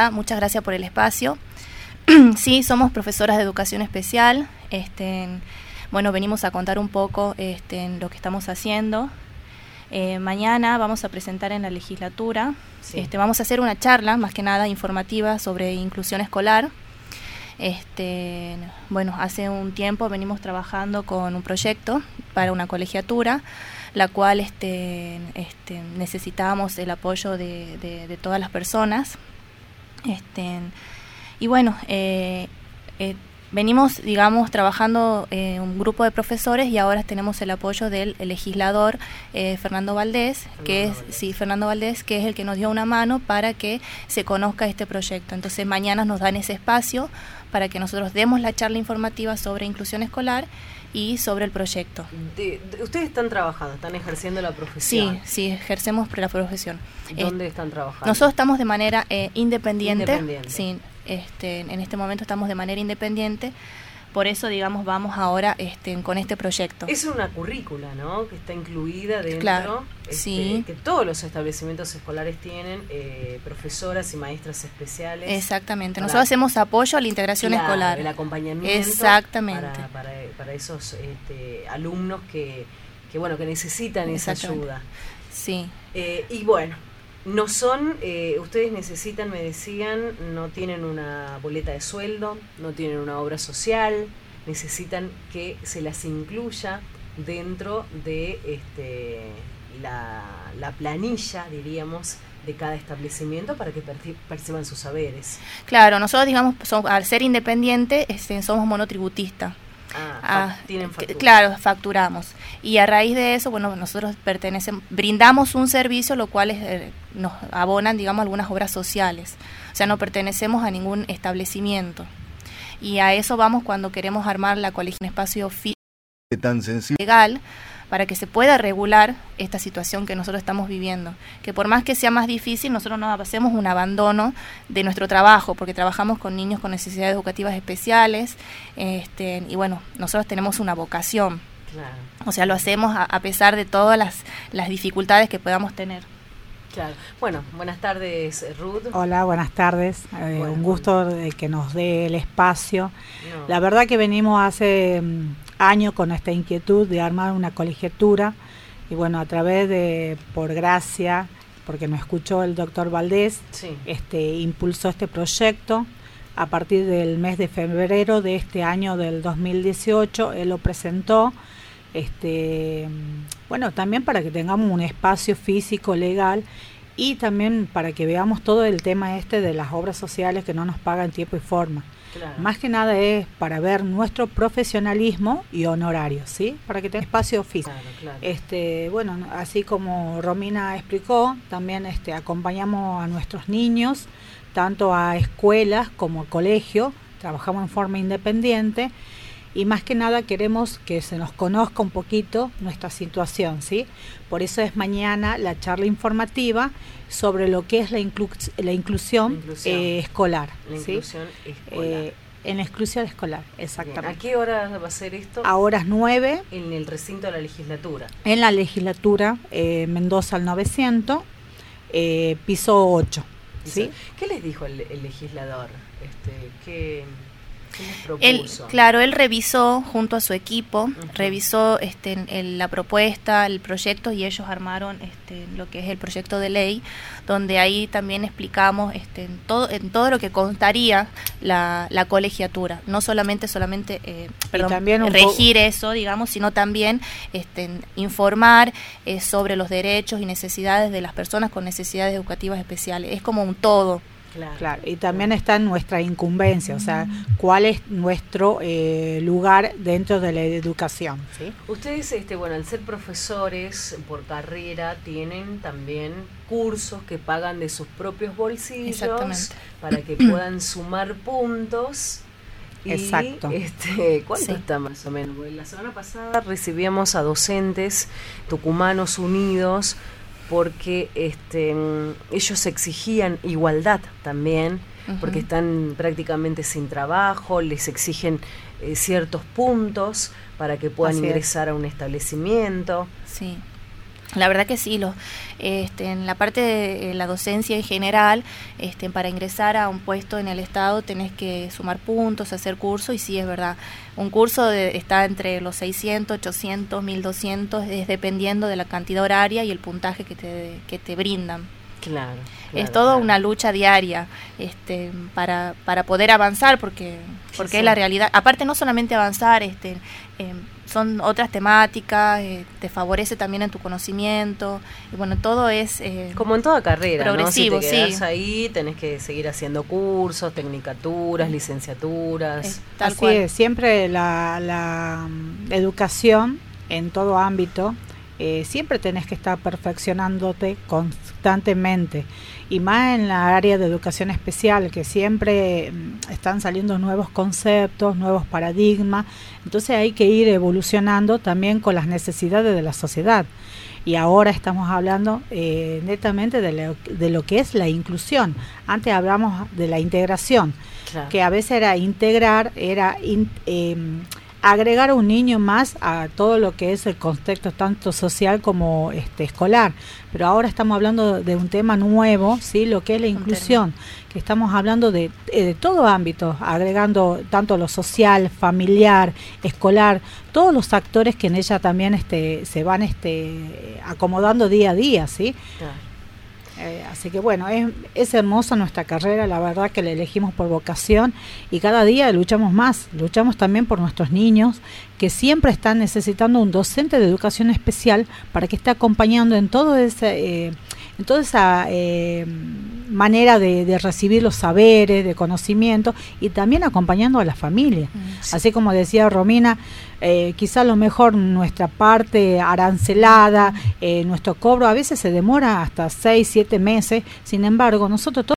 Hola, muchas gracias por el espacio. Sí, somos profesoras de educación especial. Bueno, venimos a contar un poco lo que estamos haciendo. Mañana vamos a presentar en la legislatura. Sí. Vamos a hacer una charla, más que nada informativa, sobre inclusión escolar. Bueno, hace un tiempo venimos trabajando con un proyecto para una colegiatura, la cual necesitábamos el apoyo de todas las personas. Y bueno, venimos, digamos, trabajando un grupo de profesores y ahora tenemos el apoyo del legislador Fernando Valdés, que es el que nos dio una mano para que se conozca este proyecto. Entonces mañana nos dan ese espacio para que nosotros demos la charla informativa sobre inclusión escolar y sobre el proyecto. ¿Ustedes están trabajando, están ejerciendo la profesión? Sí, ejercemos la profesión. ¿Dónde están trabajando? Nosotros estamos de manera independiente. Sí, en este momento estamos de manera independiente, por eso, digamos, vamos ahora con este proyecto. Es una currícula, ¿no?, que está incluida dentro, claro, sí, que todos los establecimientos escolares tienen profesoras y maestras especiales. Exactamente, nosotros hacemos apoyo a la integración escolar. El acompañamiento. Exactamente. Para esos alumnos que necesitan esa ayuda. Sí. Y bueno, no son, ustedes necesitan, me decían, no tienen una boleta de sueldo, no tienen una obra social, necesitan que se las incluya dentro de la planilla, diríamos, de cada establecimiento para que perciban sus saberes. Claro, nosotros, digamos, al ser independiente, somos monotributistas. Tienen factura. Claro, facturamos. Y a raíz de eso, bueno, nosotros brindamos un servicio, lo cual nos abonan, digamos, algunas obras sociales. O sea, no pertenecemos a ningún establecimiento. Y a eso vamos cuando queremos armar la colegiatura, un espacio físico tan sensible, legal, para que se pueda regular esta situación que nosotros estamos viviendo. Que por más que sea más difícil, nosotros no hacemos un abandono de nuestro trabajo, porque trabajamos con niños con necesidades educativas especiales, y bueno, nosotros tenemos una vocación. Claro. O sea, lo hacemos a pesar de todas las dificultades que podamos tener. Claro. Bueno, buenas tardes, Ruth. Hola, buenas tardes. Un gusto de que nos dé el espacio. No. La verdad que venimos hace años con esta inquietud de armar una colegiatura y bueno, a través de, por gracia, porque nos escuchó el doctor Valdés, sí, impulsó este proyecto. A partir del mes de febrero de este año del 2018, él lo presentó. Bueno, también para que tengamos un espacio físico legal y también para que veamos todo el tema de las obras sociales que no nos pagan tiempo y forma. Claro. Más que nada es para ver nuestro profesionalismo y honorarios, ¿sí? Para que tenga espacio físico. Claro. Bueno, así como Romina explicó, también acompañamos a nuestros niños, tanto a escuelas como a colegios, trabajamos en forma independiente. Y más que nada queremos que se nos conozca un poquito nuestra situación, ¿sí? Por eso es mañana la charla informativa sobre lo que es la inclusión escolar. La ¿sí? inclusión escolar. En la inclusión escolar, exactamente. Bien. ¿A qué hora va a ser esto? A horas 9. En el recinto de la legislatura. En la legislatura, Mendoza al 900, piso 8. ¿Sí? ¿Qué les dijo el legislador? ¿Qué les propuso? Él revisó junto a su equipo, revisó la propuesta, el proyecto, y ellos armaron lo que es el proyecto de ley, donde ahí también explicamos en todo lo que constaría la colegiatura, no solamente regir eso, digamos, sino también informar sobre los derechos y necesidades de las personas con necesidades educativas especiales. Es como un todo. Claro, y también está en nuestra incumbencia, o sea, cuál es nuestro lugar dentro de la educación, ¿sí? Ustedes, al ser profesores por carrera, tienen también cursos que pagan de sus propios bolsillos para que puedan sumar puntos. Exacto. ¿Cuánto está más o menos? La semana pasada recibíamos a docentes tucumanos unidos porque ellos exigían igualdad también, porque están prácticamente sin trabajo, les exigen ciertos puntos para que puedan ingresar a un establecimiento. Sí. La verdad que sí, en la parte de la docencia en general, para ingresar a un puesto en el Estado tenés que sumar puntos, hacer cursos, y sí, es verdad, un curso está entre los 600, 800, 1200, es dependiendo de la cantidad horaria y el puntaje que te brindan. Claro, es toda una lucha diaria para poder avanzar, porque sí, es la realidad. Aparte, no solamente avanzar, son otras temáticas, te favorece también en tu conocimiento, y bueno, todo es como en toda carrera, progresivo, ¿no? Si te quedás sí. ahí, tenés que seguir haciendo cursos, tecnicaturas, licenciaturas. Así cual. Es, siempre la educación en todo ámbito, siempre tenés que estar perfeccionándote constantemente, y más en la área de educación especial, que siempre están saliendo nuevos conceptos, nuevos paradigmas, entonces hay que ir evolucionando también con las necesidades de la sociedad. Y ahora estamos hablando netamente de lo que es la inclusión. Antes hablamos de la integración, claro, que a veces era integrar, agregar a un niño más a todo lo que es el contexto tanto social como escolar, pero ahora estamos hablando de un tema nuevo, ¿sí? Lo que es la inclusión, que estamos hablando de todo ámbito, agregando tanto lo social, familiar, escolar, todos los actores que en ella también se van acomodando día a día, ¿sí? Claro. Así que bueno, es hermosa nuestra carrera, la verdad que la elegimos por vocación, y cada día luchamos también por nuestros niños, que siempre están necesitando un docente de educación especial para que esté acompañando en toda esa manera de recibir los saberes, de conocimiento, y también acompañando a la familia. Sí. Así como decía Romina, quizá a lo mejor nuestra parte arancelada, nuestro cobro a veces se demora hasta 6, 7 meses, sin embargo nosotros